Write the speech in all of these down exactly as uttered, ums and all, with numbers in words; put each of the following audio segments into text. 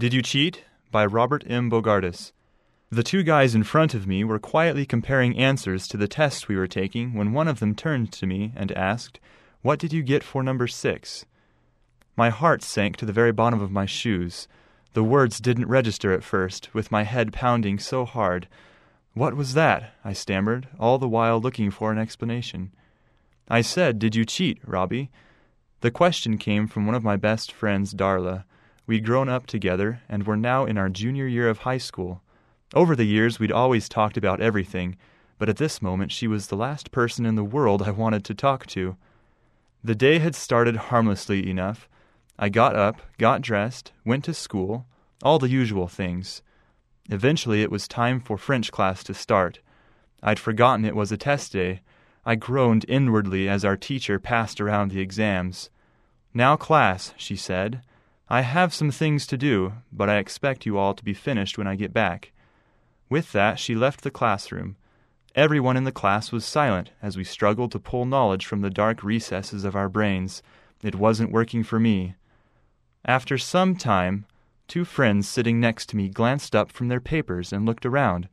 Did You Cheat? By Robert M. Bogardus. The two guys in front of me were quietly comparing answers to the test we were taking when one of them turned to me and asked, "What did you get for number six?" My heart sank to the very bottom of my shoes. The words didn't register at first, with my head pounding so hard. "What was that?" I stammered, all the while looking for an explanation. I said, "Did you cheat, Robbie?" The question came from one of my best friends, Darla. We'd grown up together and were now in our junior year of high school. Over the years, we'd always talked about everything, but at this moment she was the last person in the world I wanted to talk to. The day had started harmlessly enough. I got up, got dressed, went to school, all the usual things. Eventually it was time for French class to start. I'd forgotten it was a test day. I groaned inwardly as our teacher passed around the exams. "Now, class," she said, "I have some things to do, but I expect you all to be finished when I get back." With that, she left the classroom. Everyone in the class was silent as we struggled to pull knowledge from the dark recesses of our brains. It wasn't working for me. After some time, two friends sitting next to me glanced up from their papers and looked around.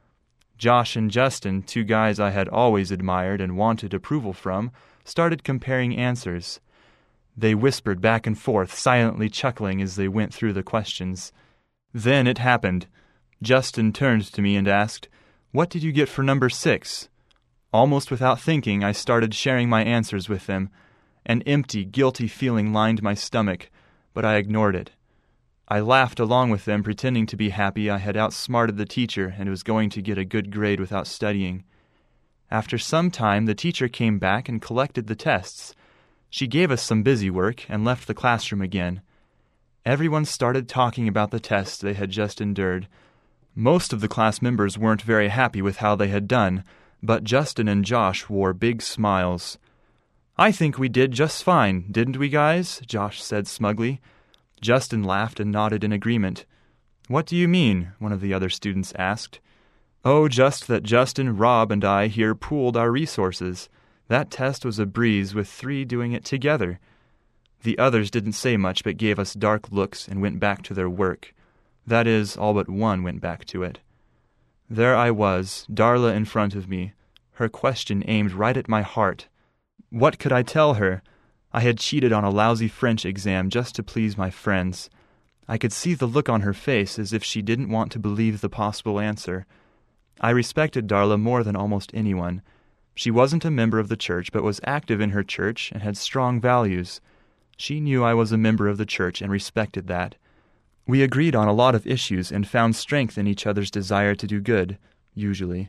Josh and Justin, two guys I had always admired and wanted approval from, started comparing answers. They whispered back and forth, silently chuckling as they went through the questions. Then it happened. Justin turned to me and asked, "What did you get for number six?" Almost without thinking, I started sharing my answers with them. An empty, guilty feeling lined my stomach, but I ignored it. I laughed along with them, pretending to be happy I had outsmarted the teacher and was going to get a good grade without studying. After some time, the teacher came back and collected the tests. She gave us some busy work and left the classroom again. Everyone started talking about the test they had just endured. Most of the class members weren't very happy with how they had done, but Justin and Josh wore big smiles. "I think we did just fine, didn't we, guys?" Josh said smugly. Justin laughed and nodded in agreement. "What do you mean?" one of the other students asked. "Oh, just that Justin, Rob, and I here pooled our resources. That test was a breeze with three doing it together." The others didn't say much but gave us dark looks and went back to their work. That is, all but one went back to it. There I was, Darla in front of me, her question aimed right at my heart. What could I tell her? I had cheated on a lousy French exam just to please my friends. I could see the look on her face as if she didn't want to believe the possible answer. I respected Darla more than almost anyone. She wasn't a member of the church, but was active in her church and had strong values. She knew I was a member of the church and respected that. We agreed on a lot of issues and found strength in each other's desire to do good, usually.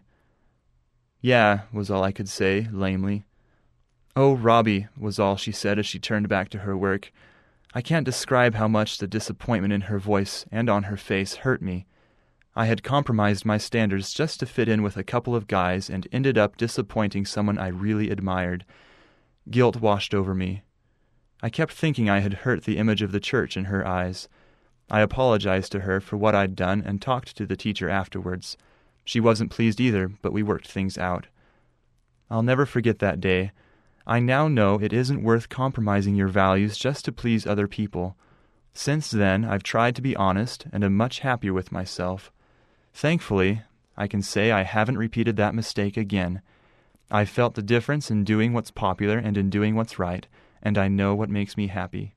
"Yeah," was all I could say, lamely. "Oh, Robbie," was all she said as she turned back to her work. I can't describe how much the disappointment in her voice and on her face hurt me. I had compromised my standards just to fit in with a couple of guys and ended up disappointing someone I really admired. Guilt washed over me. I kept thinking I had hurt the image of the church in her eyes. I apologized to her for what I'd done and talked to the teacher afterwards. She wasn't pleased either, but we worked things out. I'll never forget that day. I now know it isn't worth compromising your values just to please other people. Since then, I've tried to be honest and am much happier with myself. Thankfully, I can say I haven't repeated that mistake again. I've felt the difference in doing what's popular and in doing what's right, and I know what makes me happy.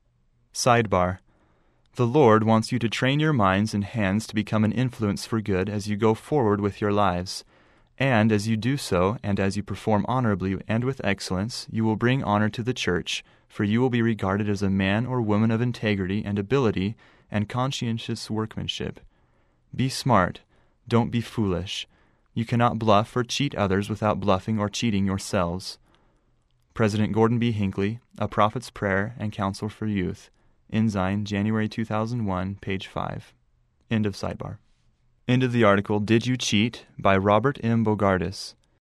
Sidebar. The Lord wants you to train your minds and hands to become an influence for good as you go forward with your lives. And as you do so, and as you perform honorably and with excellence, you will bring honor to the church, for you will be regarded as a man or woman of integrity and ability and conscientious workmanship. Be smart. Don't be foolish. You cannot bluff or cheat others without bluffing or cheating yourselves. President Gordon B. Hinckley, A Prophet's Prayer and Counsel for Youth. Ensign, January two thousand one, page five. End of sidebar. End of the article, Did You Cheat? By Robert M. Bogardus.